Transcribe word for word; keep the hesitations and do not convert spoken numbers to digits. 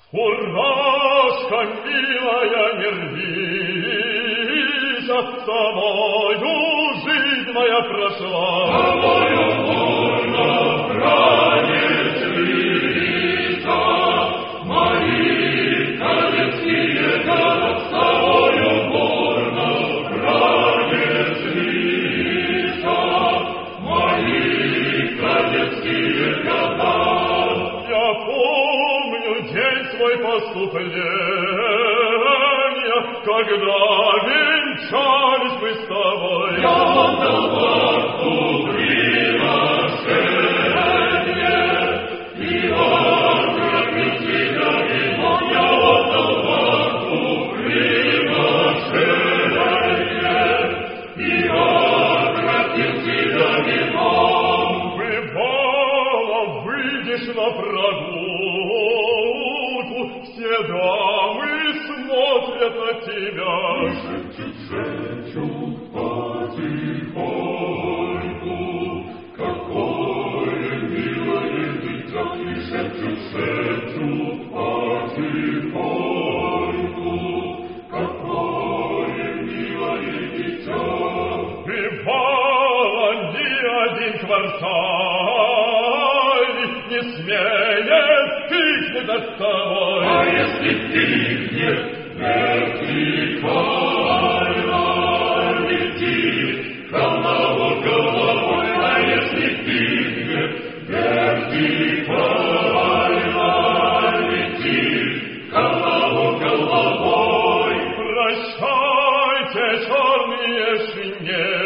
Фуражка, милая, не рвись, от тобою жизнь моя прошла. Тобою бурно, ранец лица, мои калецкие года, с тобою бурно, ранец лица, мои калецкие года. Я помню день свой поступления, когда венчались мы с тобой. Я отдал Богу приглашение, и окропил тебя вином. Я отдал Богу приглашение, и окропил тебя вином. Бывало, выйдешь на прогулку, все дамы смотрят на тебя. Шепчут, шепчут потихоньку, какое милое дитя. И шепчут, шепчут потихоньку, какое милое дитя. Бывало, ни один квартал не смеет пикнуть над тобой. А если пикнет, вертикально летит холмово головой. А если пикнет, вертикально летит холмово головой. Прощайте, черные шинели,